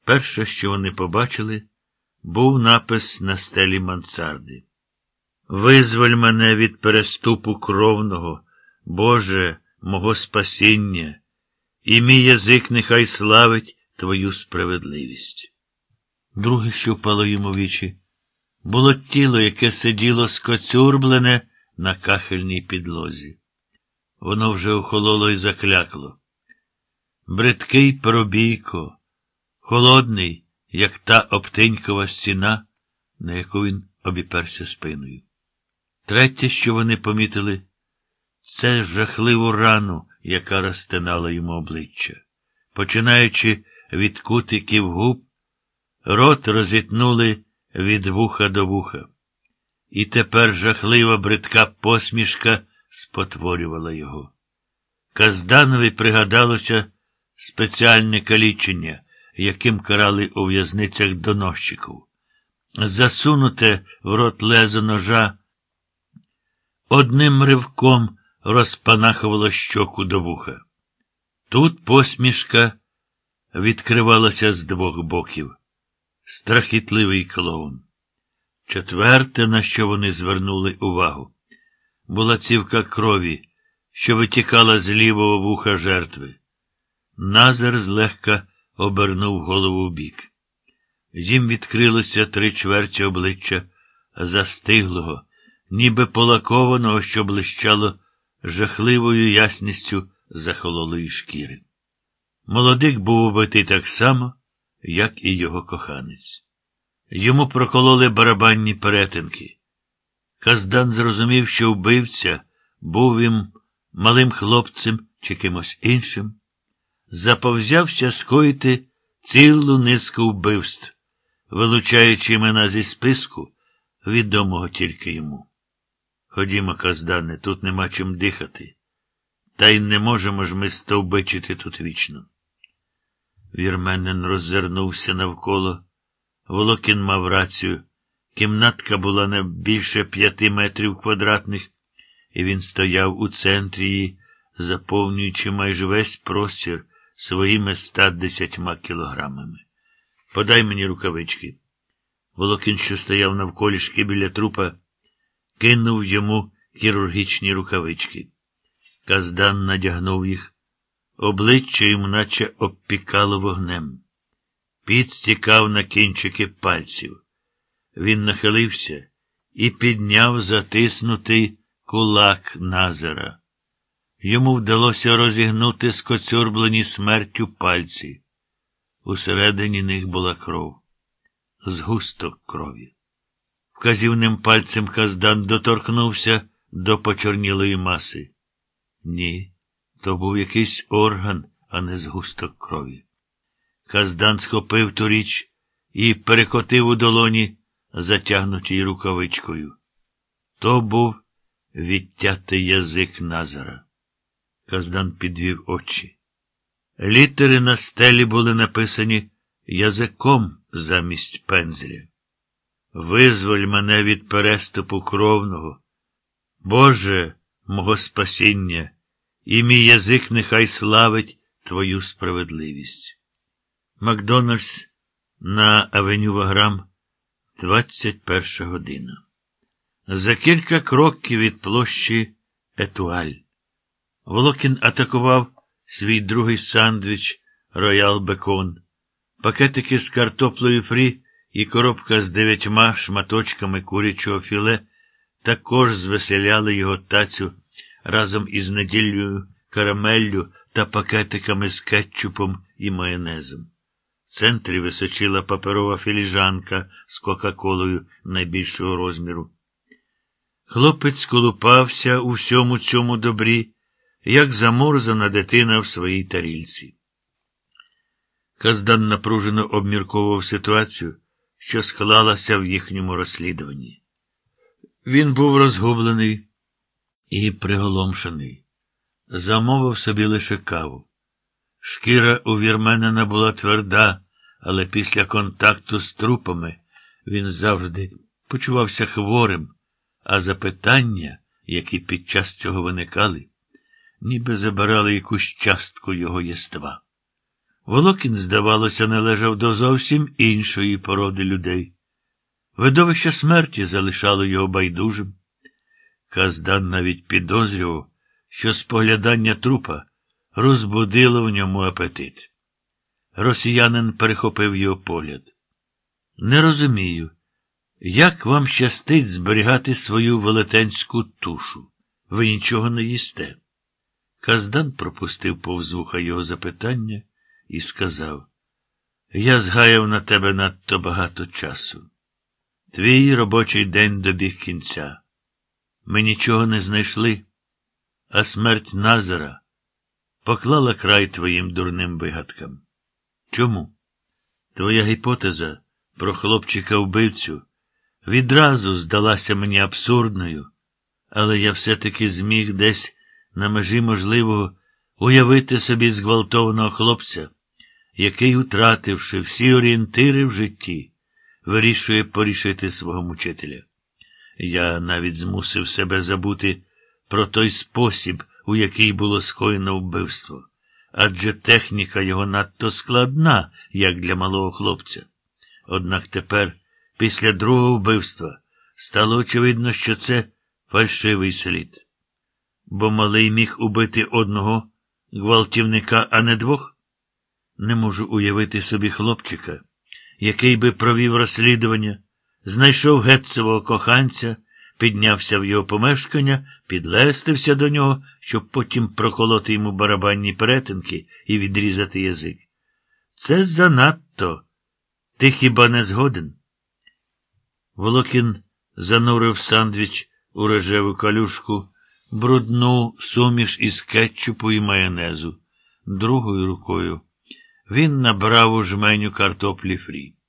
Перше, що вони побачили, був напис на стелі мансарди. «Визволь мене від переступу кровного, Боже, мого спасіння, і мій язик нехай славить Твою справедливість». Друге, що впало йому в вічі, було тіло, яке сиділо скоцюрблене на кахельній підлозі. Воно вже охололо і заклякло. Бридкий пробійко, холодний, як та оптинькова стіна, на яку він обіперся спиною. Третє, що вони помітили, це жахливу рану, яка розтинала йому обличчя. Починаючи від кутиків губ, рот розітнули від вуха до вуха. І тепер жахлива бридка посмішка спотворювала його. Казданові пригадалося спеціальне калічення, яким карали у в'язницях доносчиків. Засунуте в рот лезо ножа одним ривком розпанахувало щоку до вуха. Тут посмішка відкривалася з двох боків. Страхітливий клоун. Четверте, на що вони звернули увагу, була цівка крові, що витікала з лівого вуха жертви. Назар злегка обернув голову вбік. Їм відкрилося 3/4 обличчя застиглого, ніби полакованого, що блищало жахливою ясністю захололої шкіри. Молодик був убитий так само, як і його коханець. Йому прокололи барабанні перетинки. Каздан зрозумів, що вбивця був їм малим хлопцем чи кимось іншим. Заповзявся скоїти цілу низку вбивств, вилучаючи імена зі списку, відомого тільки йому. Ходімо, Каздане, тут нема чим дихати. Та й не можемо ж ми стовбичити тут вічно. Вірменин роззирнувся навколо. Волокін мав рацію. Кімнатка була не більше 5 метрів квадратних, і він стояв у центрі її, заповнюючи майже весь простір своїми 110 кілограмами. «Подай мені рукавички». Волокін, що стояв навколішки біля трупа, кинув йому хірургічні рукавички. Каздан надягнув їх. Обличчя йому наче обпікало вогнем. Піт стікав на кінчики пальців. Він нахилився і підняв затиснутий кулак Назара. Йому вдалося розігнути скоцюрблені смертю пальці. Усередині них була кров. Згусток крові. Вказівним пальцем Каздан доторкнувся до почорнілої маси. Ні, то був якийсь орган, а не згусток крові. Каздан схопив ту річ і перекотив у долоні, затягнутій рукавичкою. То був відтятий язик Назара. Каздан підвів очі. Літери на стелі були написані язиком замість пензля. «Визволь мене від переступу кровного, Боже, мого спасіння, і мій язик нехай славить Твою справедливість». Макдональдс на авеню Ваграм, 21 година. За кілька кроків від площі Етуаль. Волокін атакував свій другий сандвіч «Роял Бекон». Пакетики з картоплею фрі і коробка з 9 шматочками курячого філе також звеселяли його тацю разом із недільною карамеллю та пакетиками з кетчупом і майонезом. В центрі височила паперова філіжанка з кока-колою найбільшого розміру. Хлопець колупався у всьому цьому добрі, як заморзана дитина в своїй тарільці. Каздан напружено обмірковував ситуацію, що склалася в їхньому розслідуванні. Він був розгублений і приголомшений. Замовив собі лише каву. Шкіра у вірменина була тверда, але після контакту з трупами він завжди почувався хворим, а запитання, які під час цього виникали, ніби забирали якусь частку його єства. Волокін, здавалося, належав до зовсім іншої породи людей. Видовище смерті залишало його байдужим. Каздан навіть підозрював, що споглядання трупа розбудило в ньому апетит. Росіянин перехопив його погляд. Не розумію, як вам щастить зберігати свою велетенську тушу? Ви нічого не їсте. Каздан пропустив повз вуха його запитання і сказав: я згаяв на тебе надто багато часу. Твій робочий день добіг кінця. Ми нічого не знайшли, а смерть Назара поклала край твоїм дурним вигадкам. Чому? Твоя гіпотеза про хлопчика-вбивцю відразу здалася мені абсурдною, але я все-таки зміг десь на межі можливого уявити собі зґвалтованого хлопця, який, утративши всі орієнтири в житті, вирішує порішити свого мучителя. Я навіть змусив себе забути про той спосіб, у який було скоєно вбивство, адже техніка його надто складна, як для малого хлопця. Однак тепер, після другого вбивства, стало очевидно, що це фальшивий слід. Бо малий міг убити одного гвалтівника, а не двох. Не можу уявити собі хлопчика, який би провів розслідування, знайшов Гетцевого коханця, піднявся в його помешкання, підлестився до нього, щоб потім проколоти йому барабанні перетинки і відрізати язик. Це занадто. Ти хіба не згоден? Волокін занурив сандвіч у рожеву калюшку, брудну суміш із кетчупу і майонезу. Другою рукою він набрав у жменю картоплі фрі.